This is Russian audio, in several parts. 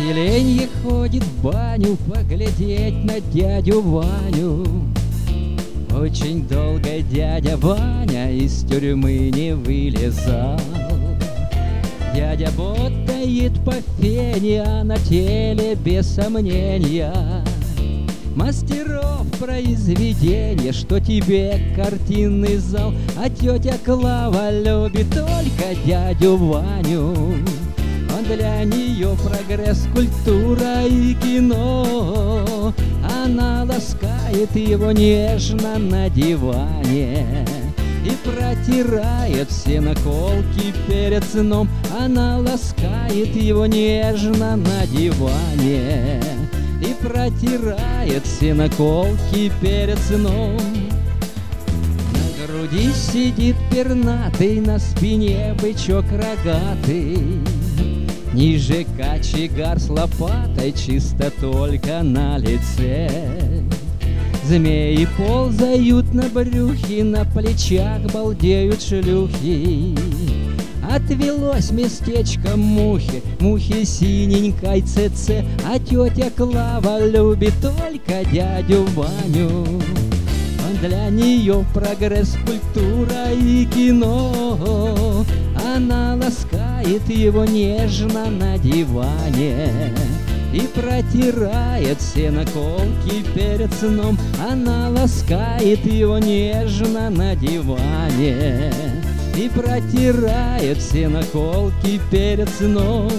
Поселенье ходит в баню поглядеть на дядю Ваню. Очень долго дядя Ваня из тюрьмы не вылезал. Дядя ботает по фене, а на теле без сомнения мастеров произведения, что тебе картинный зал. А тетя Клава любит только дядю Ваню. Он для нее прогресс, культура и кино. Она ласкает его нежно на диване и протирает все наколки перед сном. Она ласкает его нежно на диване и протирает все наколки перед сном. На груди сидит пернатый, на спине бычок рогатый. Ниже кочегар с лопатой, чисто только на лице. Змеи ползают на брюхе, на плечах балдеют шлюхи. Отвелось местечко мухи, мухи синенькой ЦЦ. А тетя Клава любит только дядю Ваню. Он для нее прогресс, культура и кино. Она ласкает его нежно на диване и протирает все наколки перед сном. Она ласкает его нежно на диване и протирает все наколки перед сном.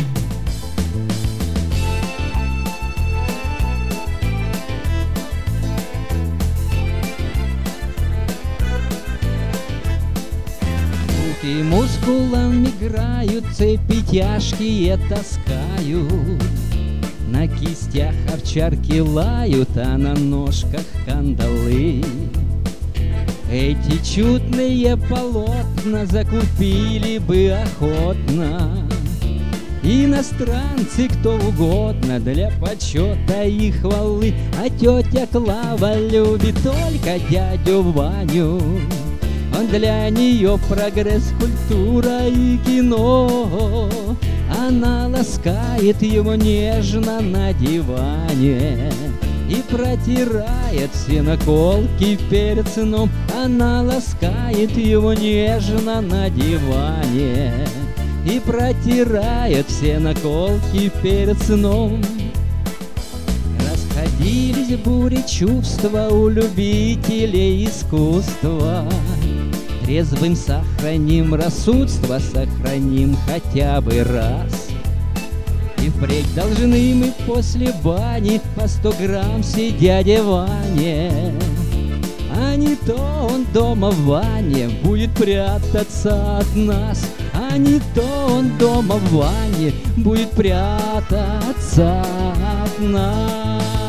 Руки мускулом играют, цепи тяжкие таскают. На кистях овчарки лают, а на ножках кандалы. Эти чудные полотна закупили бы охотно иностранцы, кто угодно, для почета и хвалы. А тетя Клава любит только дядю Ваню. Он для нее прогресс, культура и кино. Она ласкает его нежно на диване и протирает все наколки перед сном. Она ласкает его нежно на диване и протирает все наколки перед сном. Расходились бури чувства у любителей искусства. Трезвым сохраним рассудство, сохраним хотя бы раз. И впредь должны мы после бани по 100 грамм сидеть дяде Ване. А не то он дома в ванне будет прятаться от нас. А не то он дома в ванне будет прятаться от нас.